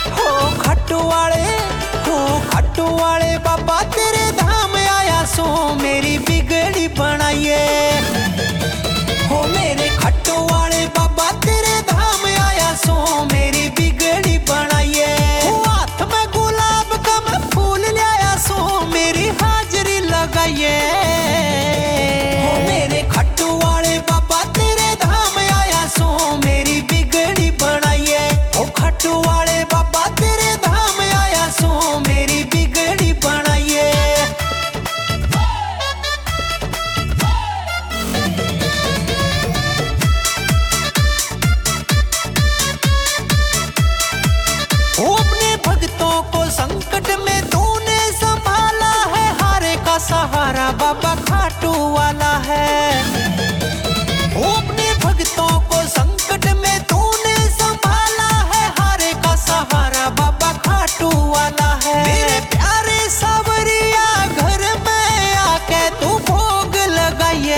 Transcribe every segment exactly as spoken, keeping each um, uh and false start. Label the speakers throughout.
Speaker 1: हो खट्टू वाले हो खट्टू वाले बाबा तेरे धाम आया सो मेरी बिगड़ी बनाइए। हो मेरे खट्टू वाले बाबा तेरे धाम आया सो मेरी बिगड़ी बनाइए। हो हाथ में गुलाब का मैं फूल लाया सो मेरी हाजरी लगाइए। हो मेरे खट्टू वाले बाबा तेरे धाम आया सो मेरी बिगड़ी बनाइए। हो खट्टू वाले बाबा तेरे धाम आया सो मेरी बिगड़ी बनाइए। अपने भक्तों को संकट में तूने संभाला है, हारे का सहारा बाबा खाटू वाला है। अपने भक्तों को संकट में तूने संभाला है, हारे का सहारा बाबा खाटू वाला है। मेरे प्यारे सावरिया घर में आके तू भोग लगाइए।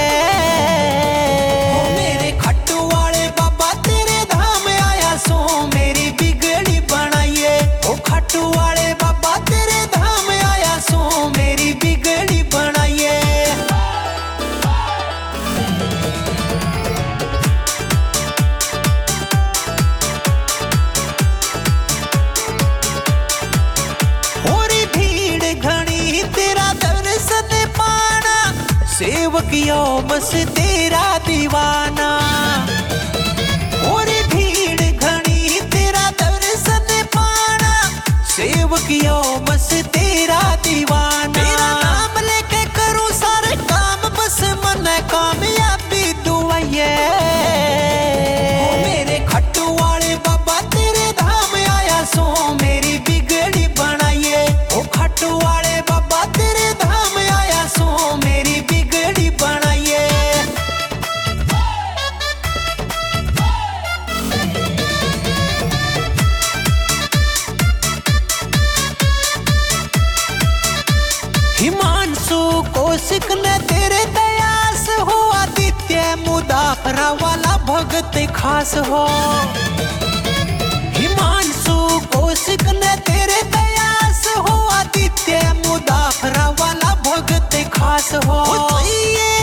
Speaker 1: मेरे खट्टू वाले बाबा तेरे धाम आया सो मेरी बिगड़ी बनाइए। ओ खट्टू वाले बाबा तेरे धाम आया सो मेरी बिगड़ी बनाइए। होरी भीड़ घनी तेरा दर्शन पाना, सेवक बस तेरा दीवाना। होरी भीड़ घनी तेरा दर्शन पाना, सेवक बस तेरा दीवाना। तेरा नाम लेके करूं सारे काम, बस मन कामयाबी दुआइए। मेरे खट्टू वाले बाबा तेरे धाम आया सो मेरी बिगड़ी बनाइए। ओ खट्टू वाले बाबा तेरे धाम आया सो मेरी बिगड़ी बनाइए। हिमांशु कौशिक ने तेरे दयास हो, आदित्य मुदाफरा वाला भगत खास हो। हिमांशु कौशिक ने तेरे दयास हो, आदित्य मुदाफरा वाला भगत खास हो। ये